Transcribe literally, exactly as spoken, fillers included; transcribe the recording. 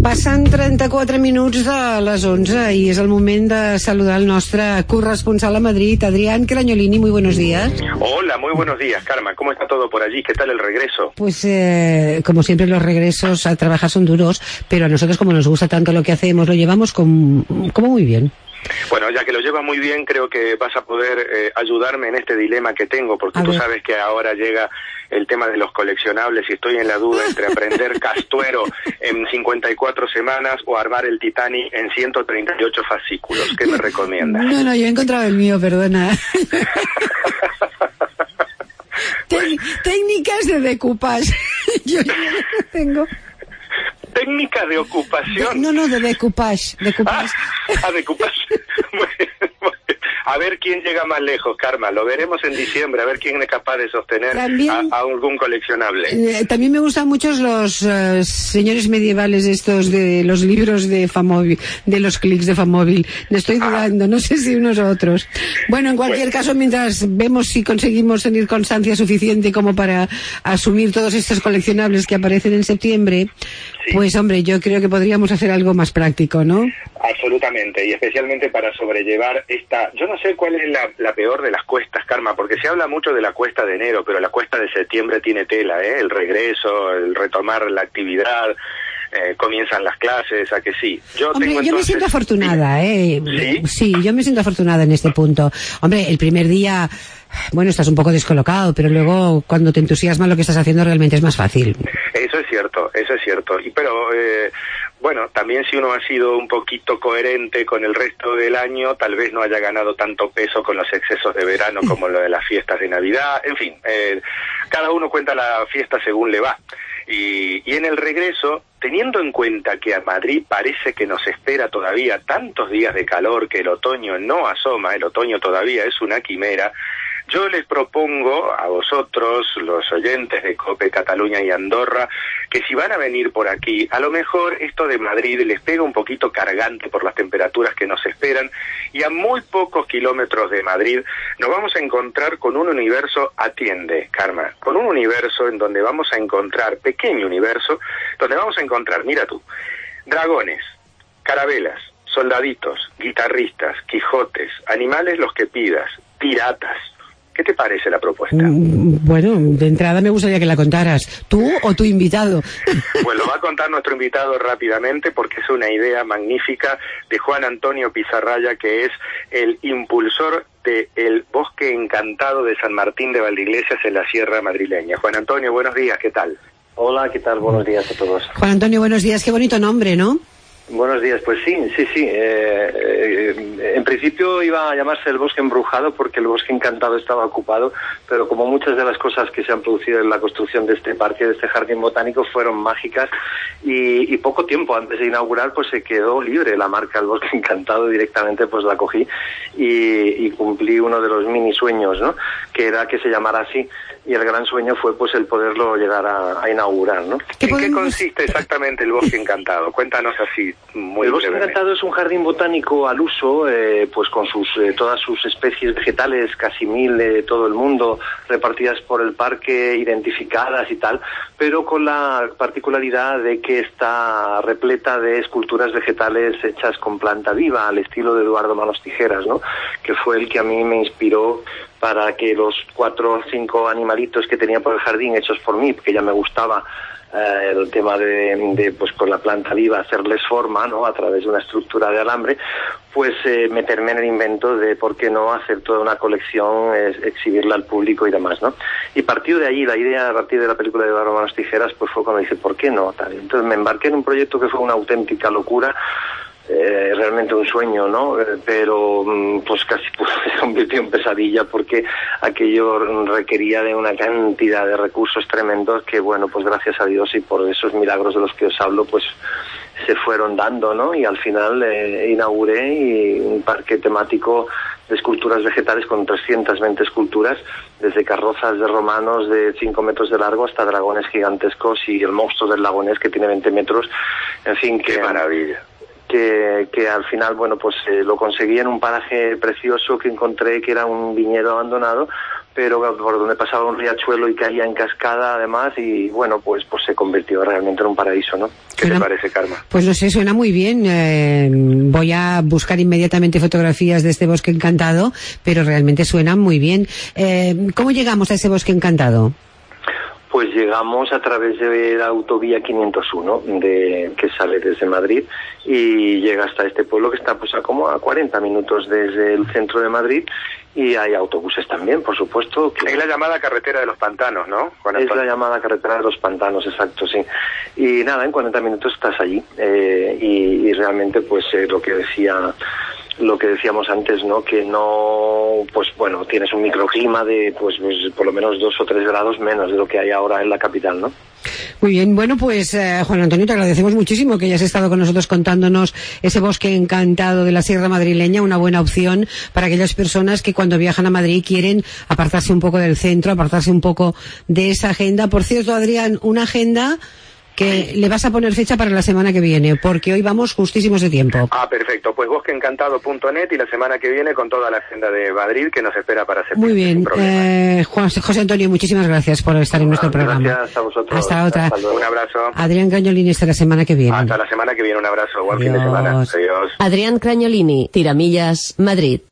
Passen trenta-quatre minuts de les once y es el moment de saludar al nostre corresponsal a Madrid, Adrián Crañolini. Muy buenos días. Hola, muy buenos días, Karma. ¿Cómo está todo por allí? ¿Qué tal el regreso? Pues, eh, como siempre, los regresos a trabajar son duros, pero a nosotros, como nos gusta tanto lo que hacemos, lo llevamos con, como muy bien. Bueno, ya que lo llevas muy bien, creo que vas a poder eh, ayudarme en este dilema que tengo, porque A tú ver. sabes que ahora llega el tema de los coleccionables y estoy en la duda entre aprender Castuero en cincuenta y cuatro semanas o armar el Titanic en ciento treinta y ocho fascículos. ¿Qué me recomiendas? No, no, yo he encontrado el mío, perdona. Tec- técnicas de decoupage. Yo ya lo tengo. Técnica de ocupación. No, no, de decoupage. Decoupage. Ah, decoupage. Muy bien, muy bien. A ver quién llega más lejos, Karma. Lo veremos en diciembre, a ver quién es capaz de sostener También, a, a algún coleccionable. Eh, también me gustan mucho los uh, señores medievales estos de los libros de Famóvil, de los clics de Famóvil. Le estoy dudando, no sé si unos u otros. Bueno, en cualquier Bueno. caso, mientras vemos si conseguimos tener constancia suficiente como para asumir todos estos coleccionables que aparecen en septiembre, Sí. pues hombre, yo creo que podríamos hacer algo más práctico, ¿no? Absolutamente, y especialmente para sobrellevar esta... Yo no sé cuál es la, la peor de las cuestas, Karma, porque se habla mucho de la cuesta de enero, pero la cuesta de septiembre tiene tela, ¿eh? El regreso, el retomar la actividad, eh, comienzan las clases, ¿a que sí? Yo Hombre, tengo yo me entonces... siento afortunada, ¿eh? ¿Sí? Sí, yo me siento afortunada en este punto. Hombre, el primer día, bueno, estás un poco descolocado, pero luego cuando te entusiasma lo que estás haciendo realmente es más fácil. Eso es cierto, eso es cierto. Y pero, eh, bueno, también si uno ha sido un poquito coherente con el resto del año, tal vez no haya ganado tanto peso con los excesos de verano como lo de las fiestas de Navidad. En fin, eh, cada uno cuenta la fiesta según le va. Y, y en el regreso, teniendo en cuenta que a Madrid parece que nos espera todavía tantos días de calor, que el otoño no asoma, el otoño todavía es una quimera, yo les propongo a vosotros, los oyentes de COPE Cataluña y Andorra, que si van a venir por aquí, a lo mejor esto de Madrid les pega un poquito cargante por las temperaturas que nos esperan, y a muy pocos kilómetros de Madrid nos vamos a encontrar con un universo, atiende, Karma, con un universo en donde vamos a encontrar, pequeño universo, donde vamos a encontrar, mira tú, dragones, carabelas, soldaditos, guitarristas, quijotes, animales los que pidas, piratas. ¿Qué te parece la propuesta? Mm, Bueno, de entrada me gustaría que la contaras. ¿Tú o tu invitado? Pues lo va a contar nuestro invitado rápidamente porque es una idea magnífica de Juan Antonio Pizarraya, que es el impulsor del Bosque Encantado de San Martín de Valdeiglesias en la Sierra Madrileña. Juan Antonio, buenos días, ¿qué tal? Hola, ¿qué tal? Buenos días a todos. Juan Antonio, buenos días. Qué bonito nombre, ¿no? Buenos días, pues sí, sí, sí. Eh, eh, en principio iba a llamarse el Bosque Embrujado porque el Bosque Encantado estaba ocupado, pero como muchas de las cosas que se han producido en la construcción de este parque, de este jardín botánico, fueron mágicas y, y poco tiempo antes de inaugurar pues se quedó libre la marca El Bosque Encantado, directamente pues la cogí y, y cumplí uno de los mini sueños, ¿no? Que era que se llamara así, y el gran sueño fue pues el poderlo llegar a, a inaugurar, ¿no? ¿Qué ¿En qué podemos- consiste exactamente el Bosque Encantado? Cuéntanos así, muy El Bosque brevemente. Encantado es un jardín botánico al uso, eh, pues con sus eh, todas sus especies vegetales, casi mil de todo el mundo, repartidas por el parque, identificadas y tal, pero con la particularidad de que está repleta de esculturas vegetales hechas con planta viva, al estilo de Eduardo Manos Tijeras, ¿no? Que fue el que a mí me inspiró para que los cuatro o cinco animalitos que tenía por el jardín hechos por mí, porque ya me gustaba eh, el tema de, de, pues con la planta viva, hacerles forma, ¿no? A través de una estructura de alambre, pues eh, meterme en el invento de por qué no hacer toda una colección, eh, exhibirla al público y demás, ¿no? Y partió de allí, la idea a partir de la película de Eduardo Manos Tijeras, pues fue cuando dije, ¿por qué no? Tal. Entonces me embarqué en un proyecto que fue una auténtica locura, Eh, realmente un sueño, ¿no? Eh, pero pues casi pues, se convirtió en pesadilla porque aquello requería de una cantidad de recursos tremendos que, bueno, pues gracias a Dios y por esos milagros de los que os hablo, pues se fueron dando, ¿no? Y al final eh, inauguré y un parque temático de esculturas vegetales con trescientas veinte esculturas, desde carrozas de romanos de cinco metros de largo hasta dragones gigantescos y el monstruo del lago Ness que tiene veinte metros, en fin, que... ¡Qué maravilla! Que, que al final, bueno, pues eh, lo conseguí en un paraje precioso que encontré, que era un viñedo abandonado, pero por donde pasaba un riachuelo y caía en cascada además, y bueno, pues pues se convirtió realmente en un paraíso, ¿no? ¿Qué suena, te parece, Karma? Pues no sé, suena muy bien. Eh, voy a buscar inmediatamente fotografías de este bosque encantado, pero realmente suena muy bien. Eh, ¿Cómo llegamos a ese bosque encantado? Pues llegamos a través de la autovía quinientos uno, de, que sale desde Madrid y llega hasta este pueblo que está pues a como a cuarenta minutos desde el centro de Madrid, y hay autobuses también, por supuesto. Que es la llamada carretera de los pantanos, ¿no? Juan es Antonio? la llamada carretera de los pantanos, exacto, sí. Y nada, en cuarenta minutos estás allí, eh, y, y realmente pues eh, lo que decía... lo que decíamos antes, ¿no? Que no, pues bueno, tienes un microclima de, pues, pues por lo menos dos o tres grados menos de lo que hay ahora en la capital, ¿no? Muy bien, bueno, pues eh, Juan Antonio, te agradecemos muchísimo que hayas estado con nosotros contándonos ese bosque encantado de la Sierra Madrileña, una buena opción para aquellas personas que cuando viajan a Madrid quieren apartarse un poco del centro, apartarse un poco de esa agenda. Por cierto, Adrián, una agenda que le vas a poner fecha para la semana que viene, porque hoy vamos justísimos de tiempo. Ah, perfecto. Pues bosqueencantado punto net y la semana que viene con toda la agenda de Madrid que nos espera para septiembre. Muy bien. Eh, Juan, José Antonio, muchísimas gracias por estar en nuestro programa. Gracias a vosotros. Hasta otra. Hasta un abrazo. Adrián Crañolini, hasta la semana que viene. Hasta la semana que viene. Un abrazo. Buen Adiós. fin de semana. Adiós. Adrián Crañolini, Tiramillas, Madrid.